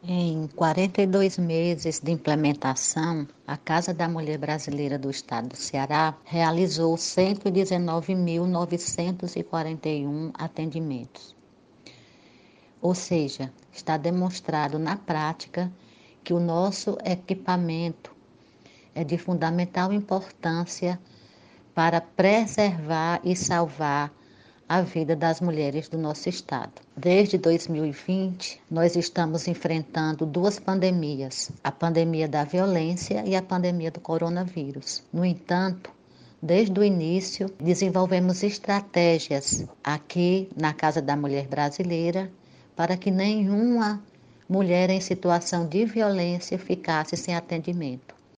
Em 42 meses de implementação, a Casa da Mulher Brasileira do Estado do Ceará realizou 119.941 atendimentos. Ou seja, está demonstrado na prática que o nosso equipamento é de fundamental importância para preservar e salvar a vida das mulheres do nosso estado. Desde 2020, nós estamos enfrentando duas pandemias, a pandemia da violência e a pandemia do coronavírus. No entanto, desde o início, desenvolvemos estratégias aqui na Casa da Mulher Brasileira para que nenhuma mulher em situação de violência ficasse sem atendimento.